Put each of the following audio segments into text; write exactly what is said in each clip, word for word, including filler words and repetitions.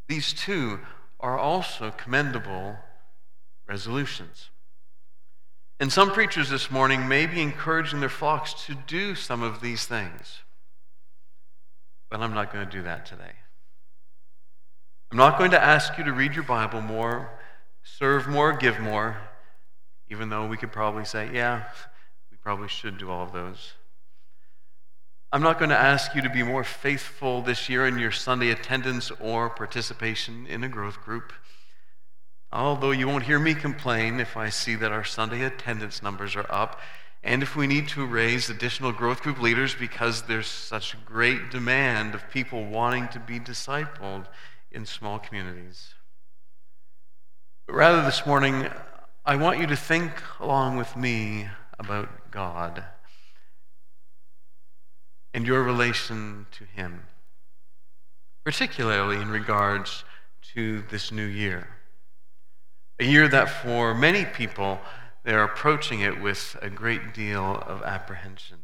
These two are also commendable resolutions. And some preachers this morning may be encouraging their flocks to do some of these things. But I'm not going to do that today. I'm not going to ask you to read your Bible more, serve more, give more, even though we could probably say, yeah, we probably should do all of those. I'm not going to ask you to be more faithful this year in your Sunday attendance or participation in a growth group, although you won't hear me complain if I see that our Sunday attendance numbers are up, and if we need to raise additional growth group leaders because there's such great demand of people wanting to be discipled in small communities. But rather this morning, I want you to think along with me about God and your relation to Him, particularly in regards to this new year. A year that for many people, they're approaching it with a great deal of apprehension.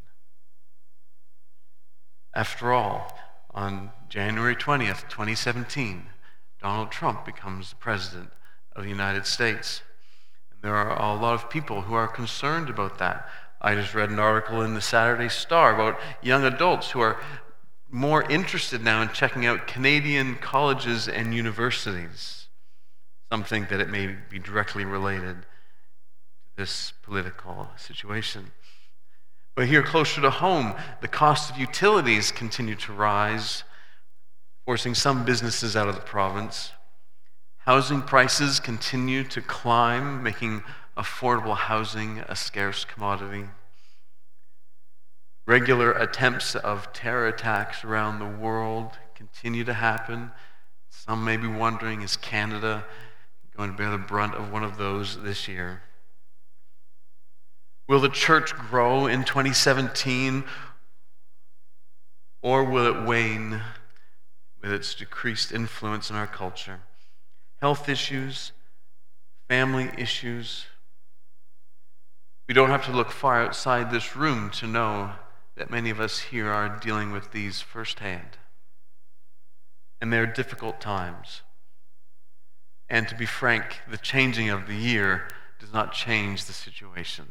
After all, on January twentieth, twenty seventeen, Donald Trump becomes the President of the United States. And there are a lot of people who are concerned about that. I just read an article in the Saturday Star about young adults who are more interested now in checking out Canadian colleges and universities. Some think that it may be directly related to this political situation. But here closer to home, the cost of utilities continue to rise, forcing some businesses out of the province. Housing prices continue to climb, making affordable housing a scarce commodity. Regular attempts of terror attacks around the world continue to happen. Some may be wondering, is Canada going to bear the brunt of one of those this year? Will the church grow in twenty seventeen, or will it wane with its decreased influence in our culture? Health issues, family issues. We don't have to look far outside this room to know that many of us here are dealing with these firsthand. And they're difficult times. And to be frank, the changing of the year does not change the situation.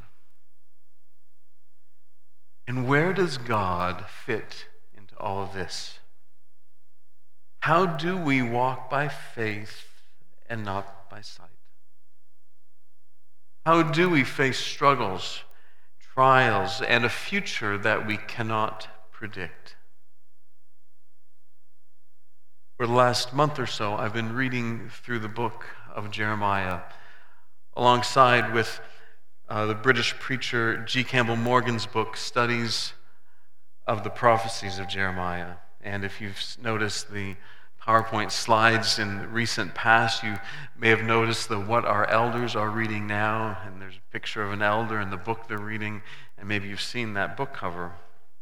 And where does God fit into all of this? How do we walk by faith and not by sight? How do we face struggles, trials, and a future that we cannot predict? For the last month or so, I've been reading through the book of Jeremiah alongside with uh, the British preacher G. Campbell Morgan's book, Studies of the Prophecies of Jeremiah. And if you've noticed the PowerPoint slides in the recent past, you may have noticed the what our elders are reading now, and there's a picture of an elder in the book they're reading, and maybe you've seen that book cover.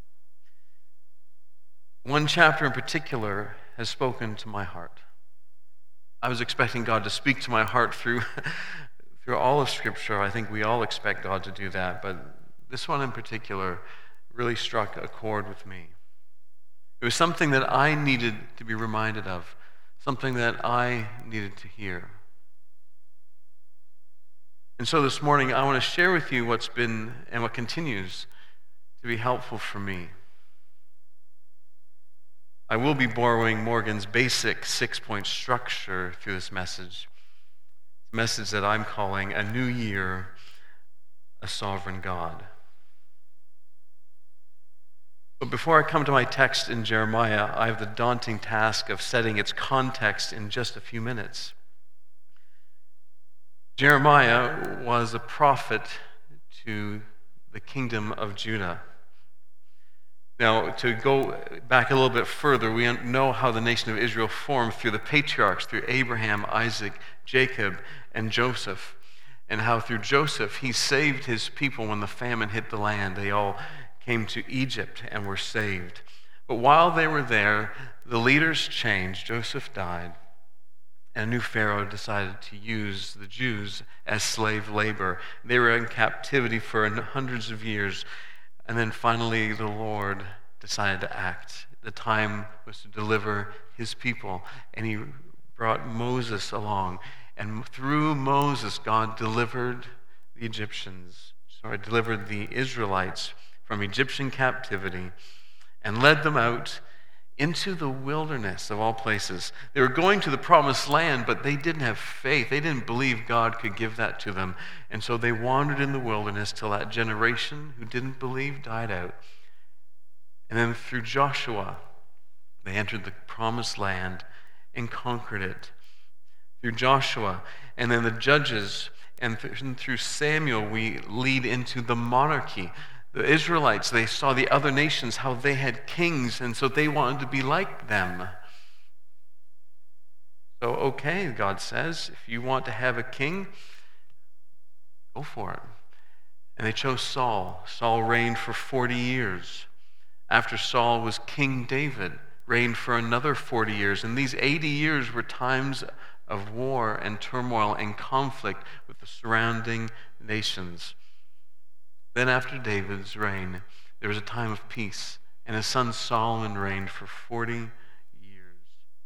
One chapter in particular has spoken to my heart. I was expecting God to speak to my heart through, through all of Scripture. I think we all expect God to do that, but this one in particular really struck a chord with me. It was something that I needed to be reminded of, something that I needed to hear. And so this morning, I want to share with you what's been and what continues to be helpful for me. I will be borrowing Morgan's basic six-point structure through this message, a message that I'm calling A New Year, a Sovereign God. But before I come to my text in Jeremiah, I have the daunting task of setting its context in just a few minutes. Jeremiah was a prophet to the kingdom of Judah. Now, to go back a little bit further, we know how the nation of Israel formed through the patriarchs, through Abraham, Isaac, Jacob, and Joseph, and how through Joseph he saved his people when the famine hit the land. They all came to Egypt and were saved. But while they were there, the leaders changed. Joseph died, and a new Pharaoh decided to use the Jews as slave labor. They were in captivity for hundreds of years, and then finally the Lord decided to act. The time was to deliver his people, and he brought Moses along. And through Moses, God delivered the Egyptians, sorry, delivered the Israelites from Egyptian captivity and led them out into the wilderness of all places. They were going to the promised land, but they didn't have faith. They didn't believe God could give that to them. And so they wandered in the wilderness till that generation who didn't believe died out. And then through Joshua, they entered the promised land and conquered it. Through Joshua, and then the judges, and through Samuel, we lead into the monarchy. The Israelites, they saw the other nations, how they had kings, and so they wanted to be like them. So, okay, God says, if you want to have a king, go for it. And they chose Saul. Saul reigned for forty years. After Saul was King David, reigned for another forty years. And these eighty years were times of war and turmoil and conflict with the surrounding nations. Then after David's reign, there was a time of peace, and his son Solomon reigned for forty years.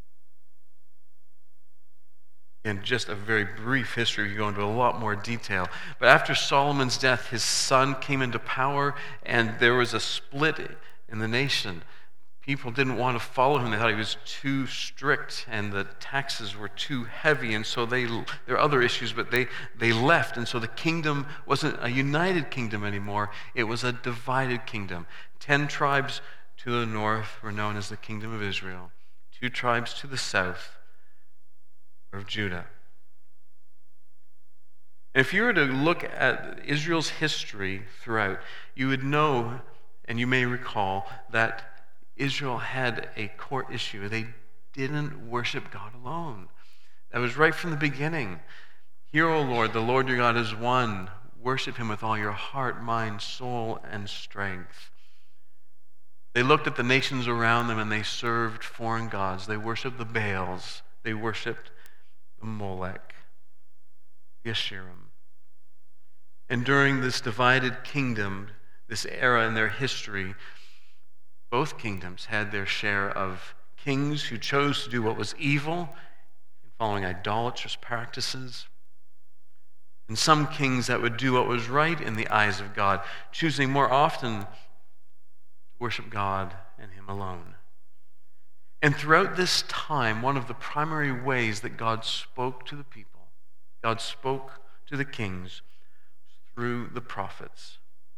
And just a very brief history, we go into a lot more detail. But after Solomon's death, his son came into power, and there was a split in the nation. People didn't want to follow him. They thought he was too strict and the taxes were too heavy. And so they, there are other issues, but they, they left. And so the kingdom wasn't a united kingdom anymore. It was a divided kingdom. Ten tribes to the north were known as the kingdom of Israel. Two tribes to the south were of Judah. And if you were to look at Israel's history throughout, you would know, and you may recall, that Israel had a core issue. They didn't worship God alone. That was right from the beginning. Hear, O Lord, the Lord your God is one. Worship him with all your heart, mind, soul, and strength. They looked at the nations around them and they served foreign gods. They worshiped the Baals. They worshiped the Molech, the Asherim. And during this divided kingdom, this era in their history, both kingdoms had their share of kings who chose to do what was evil and following idolatrous practices, and some kings that would do what was right in the eyes of God, choosing more often to worship God and him alone. And throughout this time, one of the primary ways that God spoke to the people, God spoke to the kings, was through the prophets.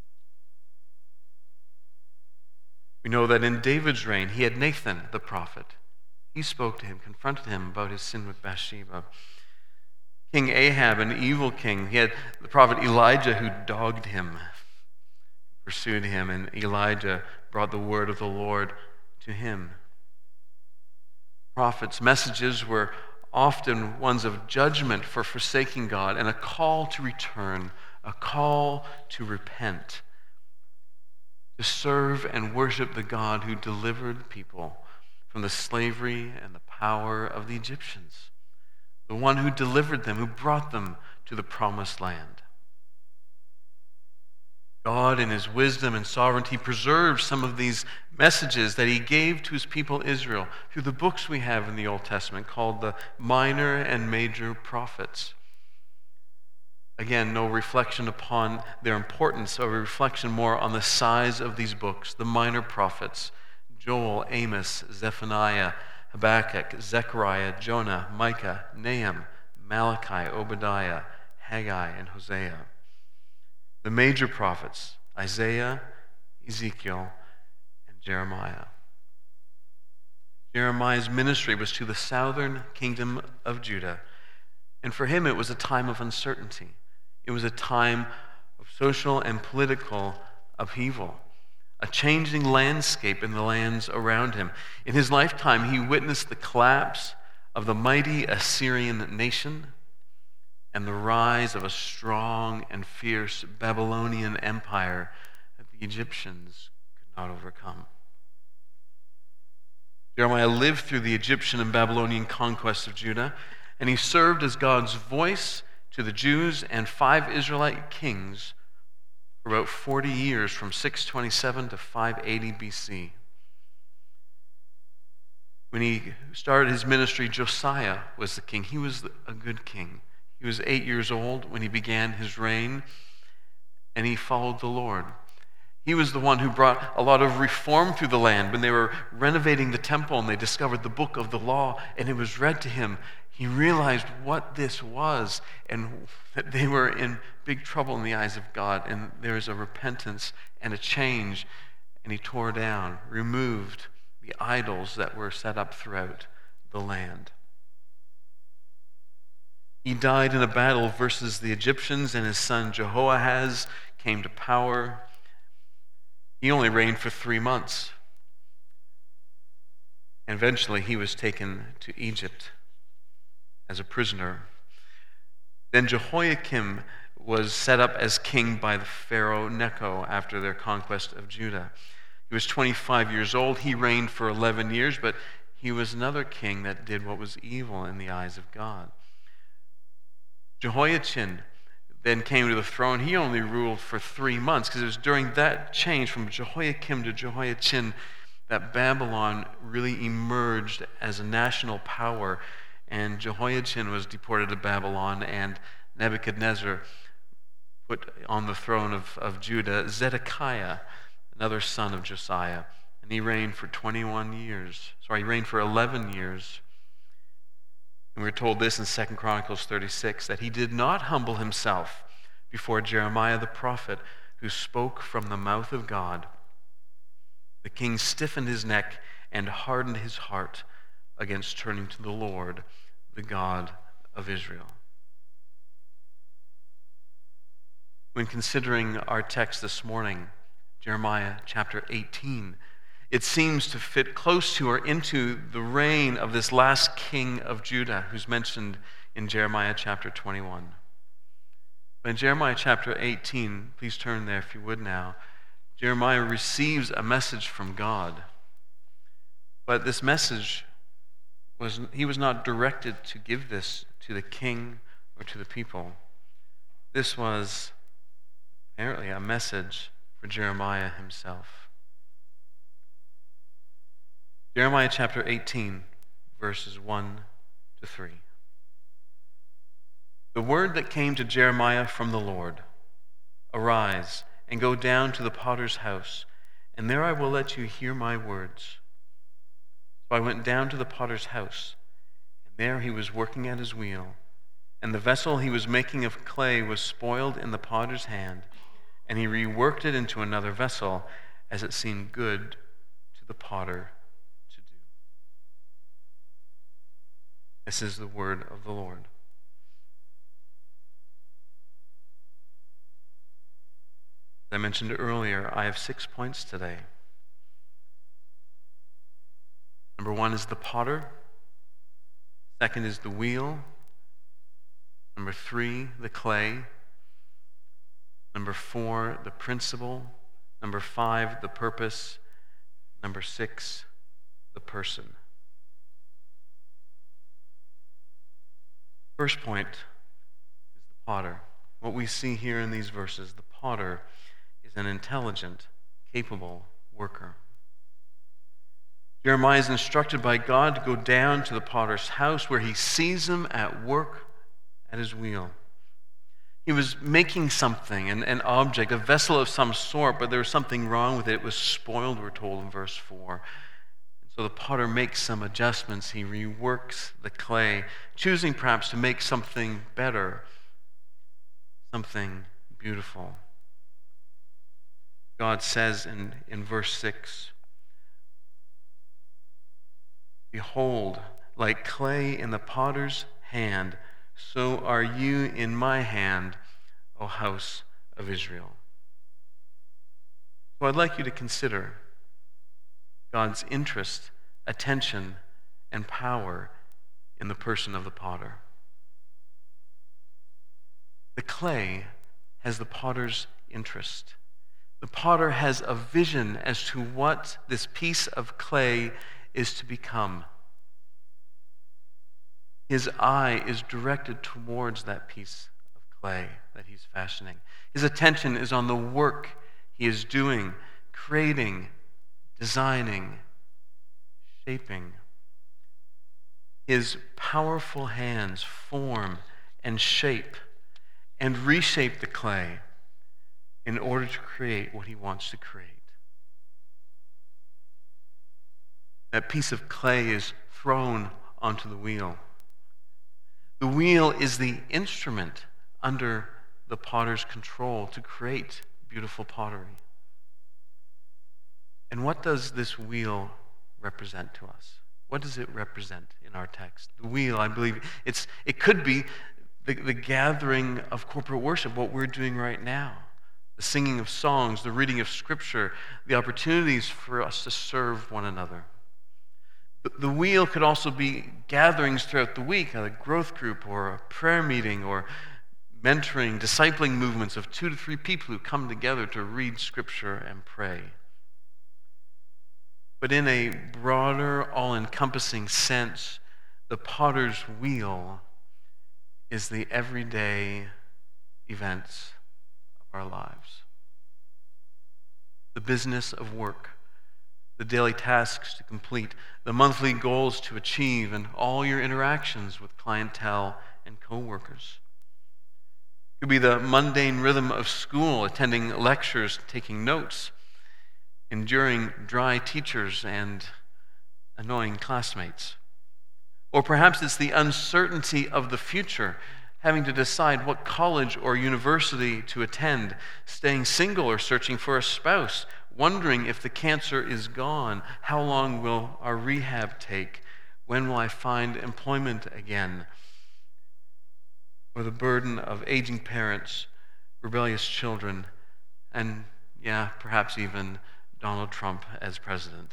We know that in David's reign, he had Nathan the prophet. He spoke to him, confronted him about his sin with Bathsheba. King Ahab, an evil king, he had the prophet Elijah who dogged him, pursued him, and Elijah brought the word of the Lord to him. Prophets' messages were often ones of judgment for forsaking God and a call to return, a call to repent, to serve and worship the God who delivered people from the slavery and the power of the Egyptians, the one who delivered them, who brought them to the promised land. God, in his wisdom and sovereignty, preserved some of these messages that he gave to his people Israel through the books we have in the Old Testament called the minor and major prophets. Again, no reflection upon their importance, or a reflection more on the size of these books. The minor prophets, Joel, Amos, Zephaniah, Habakkuk, Zechariah, Jonah, Micah, Nahum, Malachi, Obadiah, Haggai, and Hosea. The major prophets, Isaiah, Ezekiel, and Jeremiah. Jeremiah's ministry was to the southern kingdom of Judah, and for him it was a time of uncertainty. It was a time of social and political upheaval, a changing landscape in the lands around him. In his lifetime, he witnessed the collapse of the mighty Assyrian nation and the rise of a strong and fierce Babylonian empire that the Egyptians could not overcome. Jeremiah lived through the Egyptian and Babylonian conquest of Judah, and he served as God's voice to the Jews and five Israelite kings for about forty years, from six twenty-seven to five eighty B C. When he started his ministry, Josiah was the king. He was a good king. He was eight years old when he began his reign, and he followed the Lord. He was the one who brought a lot of reform through the land. When they were renovating the temple and they discovered the book of the law and it was read to him, he realized what this was and that they were in big trouble in the eyes of God, and there was a repentance and a change, and he tore down, removed the idols that were set up throughout the land. He died in a battle versus the Egyptians, and his son Jehoahaz came to power. He only reigned for three months. And eventually he was taken to Egypt as a prisoner. Then Jehoiakim was set up as king by the Pharaoh Necho after their conquest of Judah. He was twenty-five years old. He reigned for eleven years, but he was another king that did what was evil in the eyes of God. Jehoiachin then came to the throne. He only ruled for three months because it was during that change from Jehoiakim to Jehoiachin that Babylon really emerged as a national power, and Jehoiachin was deported to Babylon, and Nebuchadnezzar put on the throne of, of Judah Zedekiah, another son of Josiah, and he reigned for twenty-one years. Sorry, he reigned for eleven years. And we're told this in Second Chronicles thirty-six, that he did not humble himself before Jeremiah the prophet, who spoke from the mouth of God. The king stiffened his neck and hardened his heart against turning to the Lord, the God of Israel. When considering our text this morning, Jeremiah chapter eighteen, it seems to fit close to or into the reign of this last king of Judah, who's mentioned in Jeremiah chapter twenty-one. But in Jeremiah chapter eighteen, please turn there if you would now, Jeremiah receives a message from God. But this message, was he was not directed to give this to the king or to the people. This was apparently a message for Jeremiah himself. Jeremiah chapter eighteen, verses one to three. The word that came to Jeremiah from the Lord: Arise and go down to the potter's house, and there I will let you hear my words. So I went down to the potter's house, and there he was working at his wheel, and the vessel he was making of clay was spoiled in the potter's hand, and he reworked it into another vessel as it seemed good to the potter to do. This is the word of the Lord. As I mentioned earlier, I have six points today. Number one is the potter. Second is the wheel. Number three, the clay. Number four, the principle. Number five, the purpose. Number six, the person. First point is the potter. What we see here in these verses, the potter is an intelligent, capable worker. Jeremiah is instructed by God to go down to the potter's house, where he sees him at work at his wheel. He was making something, an, an object, a vessel of some sort, but there was something wrong with it. It was spoiled, we're told in verse four. And so the potter makes some adjustments. He reworks the clay, choosing perhaps to make something better, something beautiful. God says in, in verse six, Behold, like clay in the potter's hand, so are you in my hand, O house of Israel. So I'd like you to consider God's interest, attention, and power in the person of the potter. The clay has the potter's interest. The potter has a vision as to what this piece of clay is to become. His eye is directed towards that piece of clay that he's fashioning. His attention is on the work he is doing, creating, designing, shaping. His powerful hands form and shape and reshape the clay in order to create what he wants to create. That piece of clay is thrown onto the wheel. The wheel is the instrument under the potter's control to create beautiful pottery. And what does this wheel represent to us? What does it represent in our text? The wheel, I believe, it's it could be the, the gathering of corporate worship, what we're doing right now. The singing of songs, the reading of Scripture, the opportunities for us to serve one another. The wheel could also be gatherings throughout the week, a growth group or a prayer meeting or mentoring, discipling movements of two to three people who come together to read Scripture and pray. But in a broader, all-encompassing sense, the potter's wheel is the everyday events of our lives. The business of work, the daily tasks to complete, the monthly goals to achieve, and all your interactions with clientele and co-workers. It could be the mundane rhythm of school, attending lectures, taking notes, enduring dry teachers and annoying classmates. Or perhaps it's the uncertainty of the future, having to decide what college or university to attend, staying single or searching for a spouse, wondering if the cancer is gone, how long will our rehab take, when will I find employment again, or the burden of aging parents, rebellious children, and yeah, perhaps even Donald Trump as president.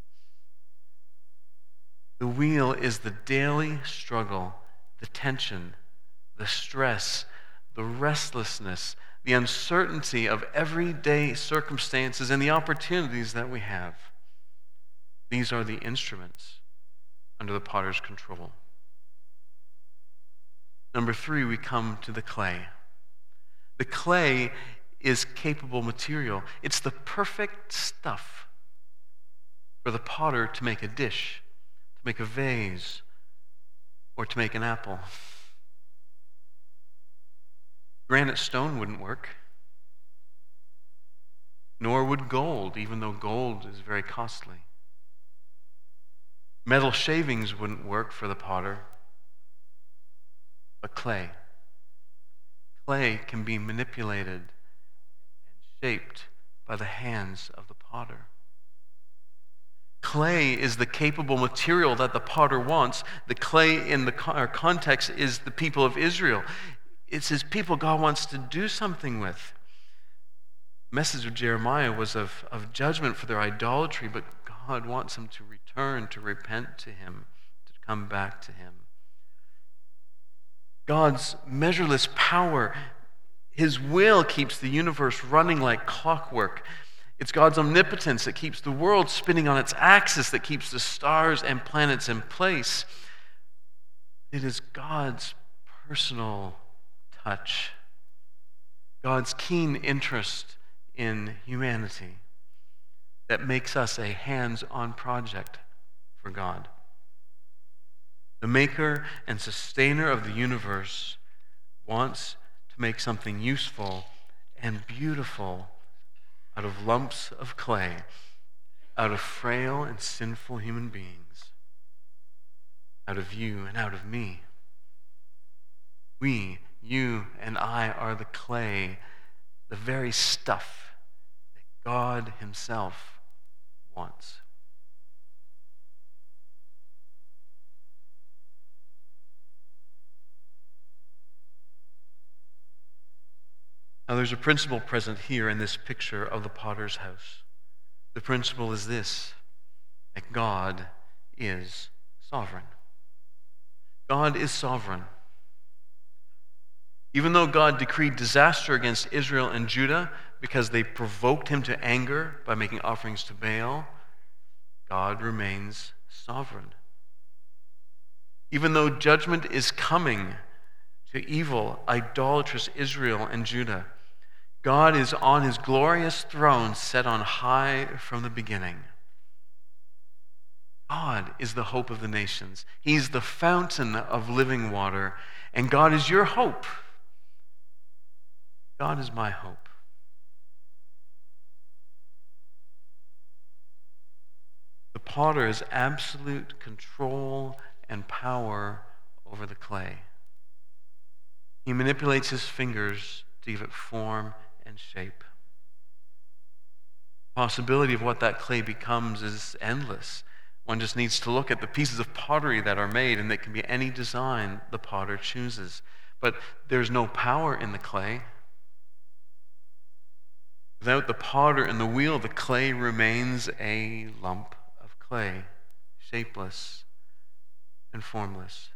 The wheel is the daily struggle, the tension, the stress, the restlessness, the uncertainty of everyday circumstances and the opportunities that we have. These are the instruments under the potter's control. Number three, we come to the clay. The clay is capable material. It's the perfect stuff for the potter to make a dish, to make a vase, or to make an apple. Granite stone wouldn't work, nor would gold, even though gold is very costly. Metal shavings wouldn't work for the potter, but clay. Clay can be manipulated and shaped by the hands of the potter. Clay is the capable material that the potter wants. The clay in the context is the people of Israel. It's his people God wants to do something with. The message of Jeremiah was of, of judgment for their idolatry, but God wants them to return, to repent to him, to come back to him. God's measureless power, his will keeps the universe running like clockwork. It's God's omnipotence that keeps the world spinning on its axis, that keeps the stars and planets in place. It is God's personal touch, God's keen interest in humanity that makes us a hands-on project for God. The maker and sustainer of the universe wants to make something useful and beautiful out of lumps of clay, out of frail and sinful human beings, out of you and out of me. We, you and I, are the clay, the very stuff that God himself wants. Now, there's a principle present here in this picture of the potter's house. The principle is this, that God is sovereign. God is sovereign. Even though God decreed disaster against Israel and Judah because they provoked him to anger by making offerings to Baal, God remains sovereign. Even though judgment is coming to evil, idolatrous Israel and Judah, God is on his glorious throne set on high from the beginning. God is the hope of the nations. He's the fountain of living water, and God is your hope. God is my hope. The potter has absolute control and power over the clay. He manipulates his fingers to give it form and shape. The possibility of what that clay becomes is endless. One just needs to look at the pieces of pottery that are made, and they can be any design the potter chooses. But there's no power in the clay. Without the potter and the wheel, the clay remains a lump of clay, shapeless and formless.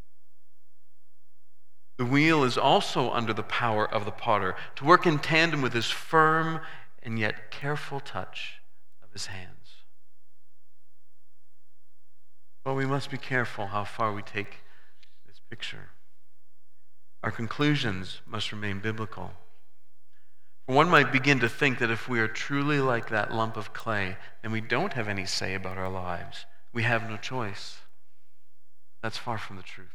The wheel is also under the power of the potter to work in tandem with his firm and yet careful touch of his hands. But we must be careful how far we take this picture. Our conclusions must remain biblical. For one might begin to think that if we are truly like that lump of clay, then we don't have any say about our lives. We have no choice. That's far from the truth.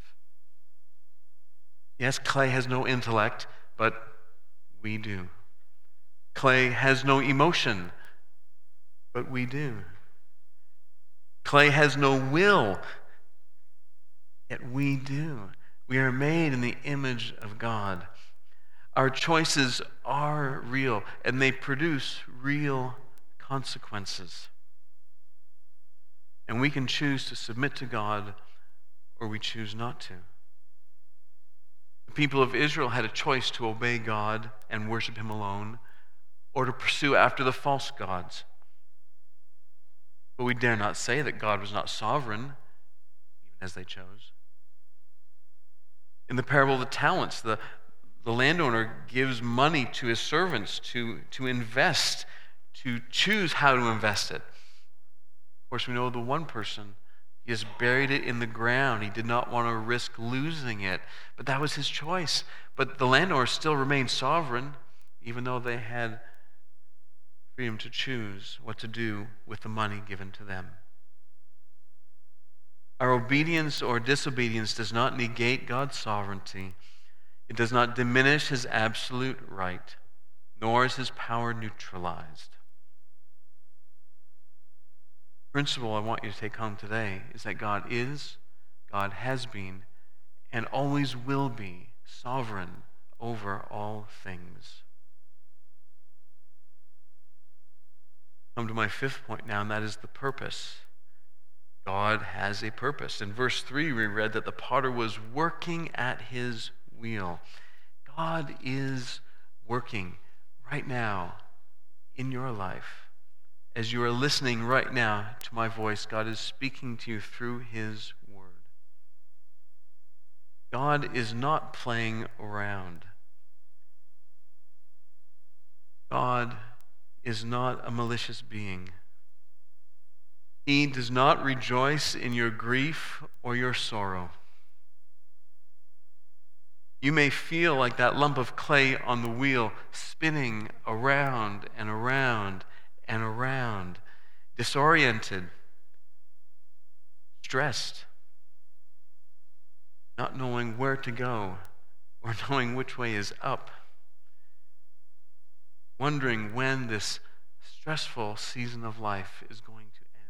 Yes, clay has no intellect, but we do. Clay has no emotion, but we do. Clay has no will, yet we do. We are made in the image of God. Our choices are real, and they produce real consequences. And we can choose to submit to God, or we choose not to. The people of Israel had a choice to obey God and worship him alone, or to pursue after the false gods. But we dare not say that God was not sovereign, even as they chose. In the parable of the talents, the, the landowner gives money to his servants to, to invest, to choose how to invest it. Of course, we know the one person, he has buried it in the ground. He did not want to risk losing it, but that was his choice. But the landowner still remained sovereign, even though they had freedom to choose what to do with the money given to them. Our obedience or disobedience does not negate God's sovereignty. It does not diminish his absolute right, nor is his power neutralized. The principle I want you to take home today is that God is, God has been, and always will be sovereign over all things. Come to my fifth point now, and that is the purpose. God has a purpose. In verse three, we read that the potter was working at his wheel. God is working right now in your life. As you are listening right now to my voice, God is speaking to you through his word. God is not playing around. God is not a malicious being. He does not rejoice in your grief or your sorrow. You may feel like that lump of clay on the wheel, spinning around and around and around, disoriented, stressed, not knowing where to go or knowing which way is up, wondering when this stressful season of life is going to end.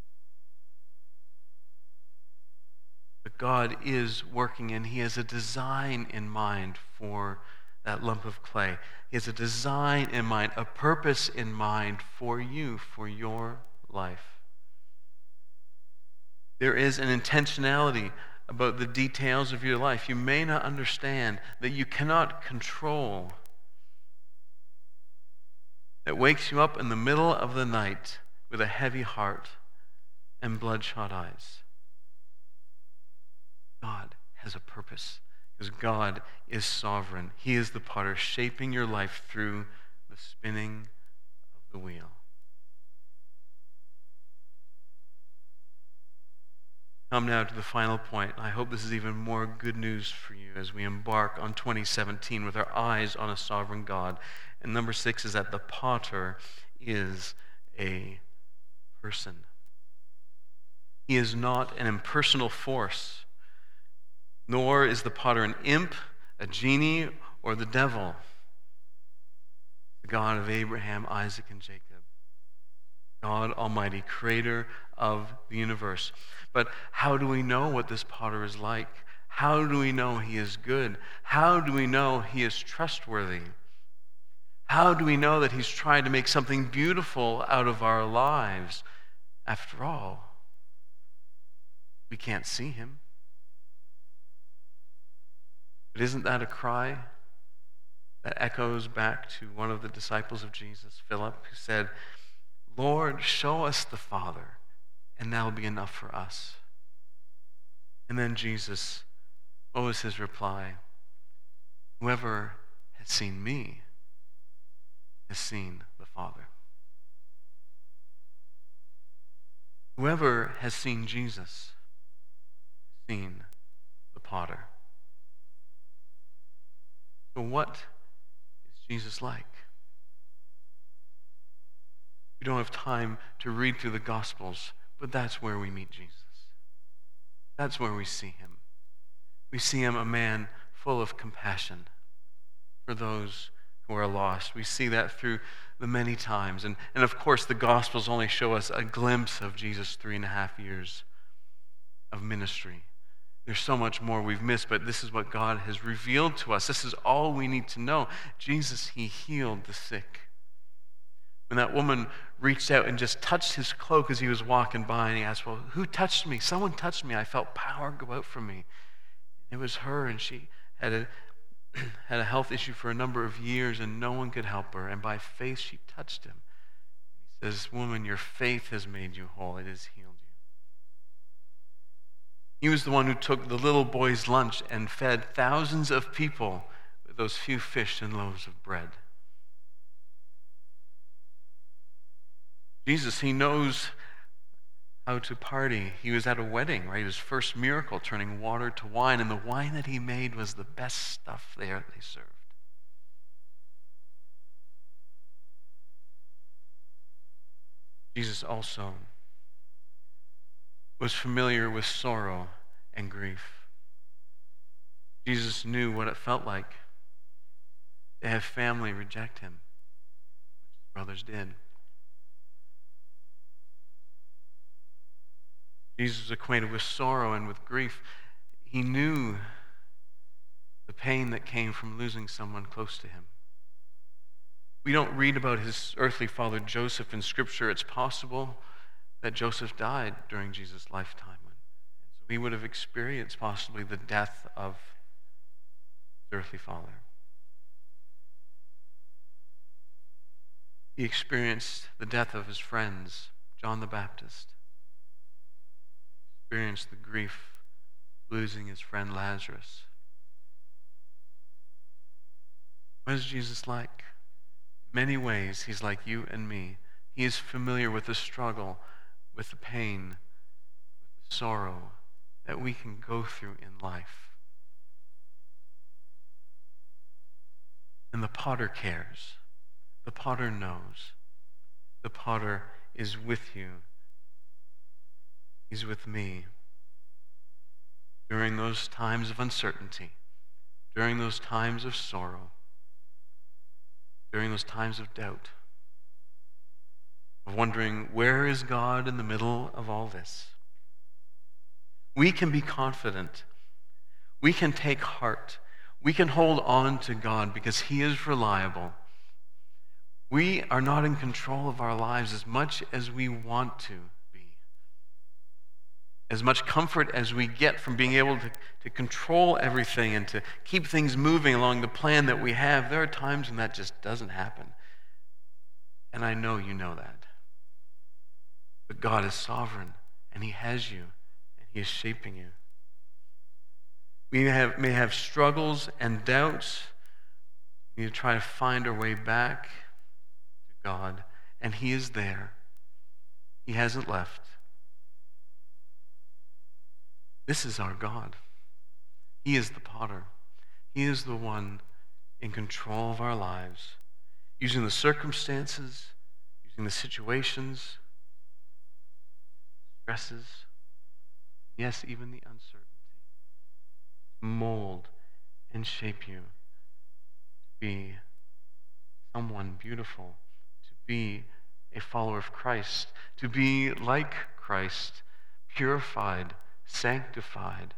But God is working, and he has a design in mind for that lump of clay. He has a design in mind, a purpose in mind for you, for your life. There is an intentionality about the details of your life you may not understand, that you cannot control, that wakes you up in the middle of the night with a heavy heart and bloodshot eyes. God has a purpose, because God is sovereign. He is the potter shaping your life through the spinning of the wheel. Come now to the final point. I hope this is even more good news for you as we embark on twenty seventeen with our eyes on a sovereign God. And number six is that the potter is a person. He is not an impersonal force, nor is the potter an imp, a genie, or the devil. The God of Abraham, Isaac, and Jacob. God Almighty, creator of the universe. But how do we know what this potter is like? How do we know he is good? How do we know he is trustworthy? How do we know that he's trying to make something beautiful out of our lives? After all, we can't see him. But isn't that a cry that echoes back to one of the disciples of Jesus, Philip, who said, Lord, show us the Father, and that'll be enough for us. And then Jesus, what was his reply? Whoever has seen me has seen the Father. Whoever has seen Jesus has seen the potter. So what is Jesus like? We don't have time to read through the Gospels, but that's where we meet Jesus. That's where we see him. We see him a man full of compassion for those who are lost. We see that through the many times. And, and of course, the Gospels only show us a glimpse of Jesus' three and a half years of ministry. There's so much more we've missed, but this is what God has revealed to us. This is all we need to know. Jesus, he healed the sick. When that woman reached out and just touched his cloak as he was walking by, and he asked, well, who touched me? Someone touched me. I felt power go out from me. It was her, and she had a, had a health issue for a number of years, and no one could help her. And by faith, she touched him. He says, woman, your faith has made you whole. It has healed you. He was the one who took the little boy's lunch and fed thousands of people with those few fish and loaves of bread. Jesus, he knows how to party. He was at a wedding, right? His first miracle, turning water to wine, and the wine that he made was the best stuff there they served. Jesus also was familiar with sorrow and grief. Jesus knew what it felt like to have family reject him, which his brothers did. Jesus was acquainted with sorrow and with grief. He knew the pain that came from losing someone close to him. We don't read about his earthly father Joseph in Scripture. It's possible that Joseph died during Jesus' lifetime. And so he would have experienced possibly the death of his earthly father. He experienced the death of his friends, John the Baptist. Experienced the grief of losing his friend Lazarus. What is Jesus like? In many ways, he's like you and me. He is familiar with the struggle, with the pain, with the sorrow that we can go through in life. And the potter cares. The potter knows. The potter is with you. He's with me. During those times of uncertainty, during those times of sorrow, during those times of doubt, of wondering, where is God in the middle of all this? We can be confident. We can take heart. We can hold on to God because he is reliable. We are not in control of our lives as much as we want to be. As much comfort as we get from being able to, to control everything and to keep things moving along the plan that we have, there are times when that just doesn't happen. And I know you know that. But God is sovereign, and he has you, and he is shaping you. We have, may have struggles and doubts. We need to try to find our way back to God, and he is there. He hasn't left. This is our God. He is the potter. He is the one in control of our lives, using the circumstances, using the situations, stresses, yes, even the uncertainty, mold and shape you to be someone beautiful, to be a follower of Christ, to be like Christ, purified, sanctified,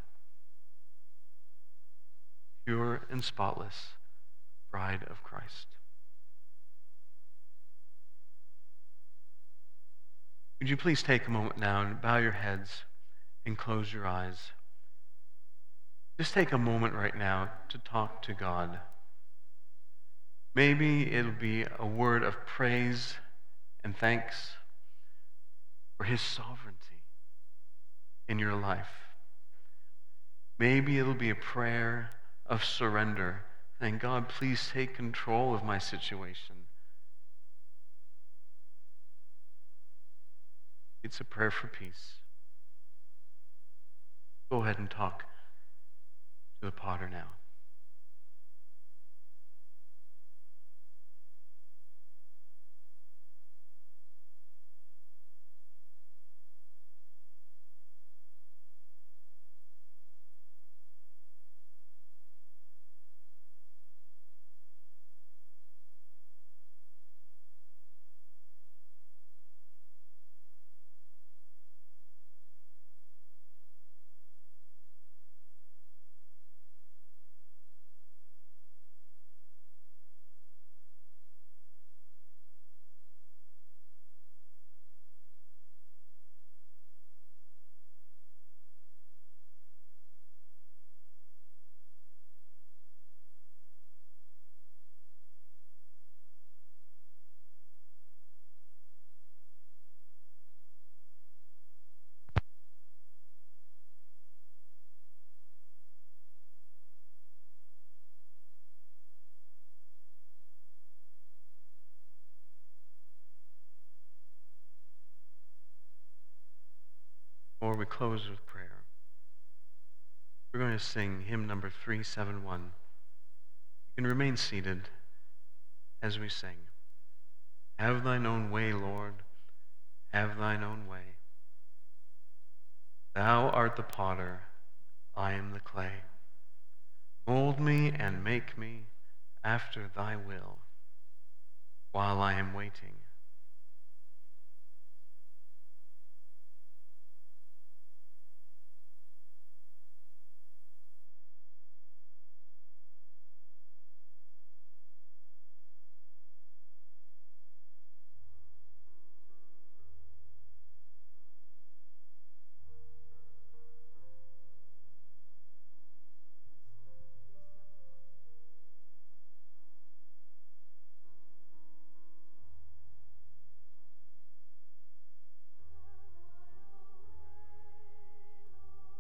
pure and spotless, bride of Christ. Would you please take a moment now and bow your heads and close your eyes? Just take a moment right now to talk to God. Maybe it'll be a word of praise and thanks for his sovereignty in your life. Maybe it'll be a prayer of surrender, saying, God, please take control of my situation. It's a prayer for peace. Go ahead and talk to the potter now. Before we close with prayer, we're going to sing hymn number three seventy-one. You can remain seated as we sing. Have thine own way, Lord, have thine own way. Thou art the potter, I am the clay. Mold me and make me after thy will, while I am waiting